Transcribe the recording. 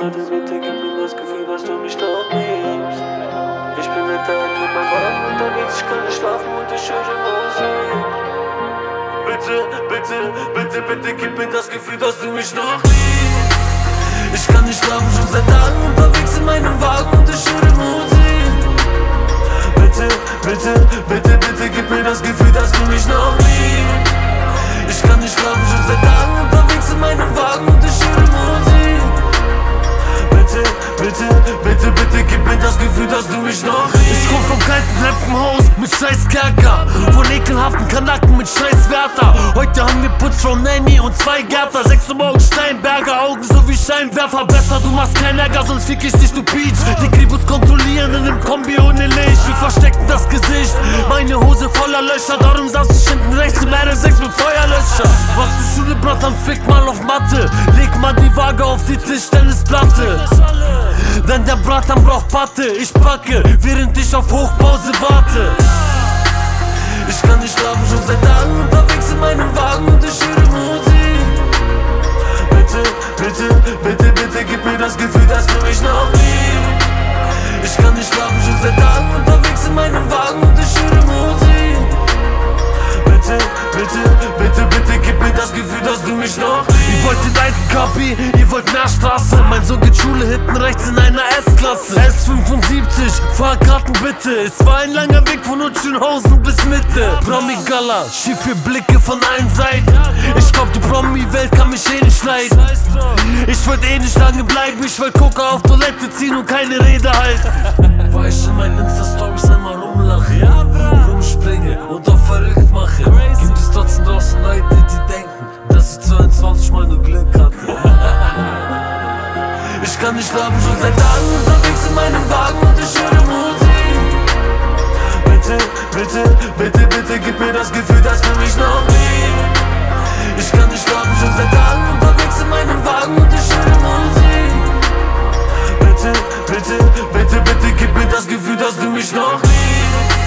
Bitte, bitte gib mir das Gefühl, dass du mich noch liebst. Ich bin mit meinem Wagen unterwegs, ich kann nicht schlafen und ich höre Musik. Bitte, bitte, bitte, bitte gib mir das Gefühl, dass du mich noch liebst. Ich kann nicht schlafen, schon seit Tagen unterwegs in meinem Wagen und ich höre Musik. Bitte, bitte, bitte, bitte gib mir das Gefühl, dass du mich noch liebst. Ich kann nicht schlafen, schon seit Tagen unterwegs in meinem Wagen und ich höre Musik. Bitte, bitte, bitte, bitte gib mir das Gefühl, dass du mich noch liebst. Ich komm vom kalten Treppenhaus mit scheiß Kerker, von ekelhaften Kanaken mit scheiß Wärter. Heute haben wir Putz from Nanny und 2 Gärter. 6 Uhr morgens Steinberger, Augen so wie Scheinwerfer. Besser, du machst keinen Ärger, sonst fick ich dich, du Peach. Die Kribus kontrollieren in nem Kombi ohne Licht. Wir verstecken das Gesicht, meine Hose voller Löcher. Darum saß ich hinten rechts im RS6 mit Feuerlöscher. Was für Schule, Bratan, fick mal auf Matte. Leg mal die Waage auf die Tischtennisplatte. Denn der Bratan braucht Patte. Ich packe, während ich auf Hochpause warte. Ich kann nicht schlafen, schon seit Tagen unterwegs in meinem Wagen und ich höre Musik. Bitte, bitte, bitte, bitte gib mir das Gefühl, dass du mich noch liebst. Ich kann nicht schlafen, schon seit Tagen unterwegs in meinem Wagen und ich höre Musik. Bitte, bitte, bitte, bitte gib mir das Gefühl, dass du mich noch liebst. Ihr wollt den alten Kapi, ihr wollt mehr Straße. Mein Sohn geht Schule hinten rechts in einer S-Klasse. S75, Fahrkarten bitte. Es war ein langer Weg von Utschenhausen bis Mitte. Promi-Gala, schiefe Blicke von allen Seiten. Ich glaub, die Promi-Welt kann mich eh nicht leiden. Ich wollt eh nicht lange bleiben. Ich wollt Coca auf Toilette ziehen und keine Rede halten. Weil ich in meinen Insta-Stories einmal rumlache, rumspringe und auch verrückt mache. Gibt es trotzdem draußen Leute, die denken, dass ich 22 Mal nur Glück hatte. Ich kann nicht schlafen, schon seit Tagen unterwegs in meinem Wagen und ich höre Musik. Bitte, bitte, bitte, bitte gib mir das Gefühl, dass du mich noch liebst. Ich kann nicht schlafen, schon seit Tagen unterwegs in meinem Wagen und ich höre Musik. Bitte, bitte, bitte, bitte gib mir das Gefühl, dass du mich noch liebst.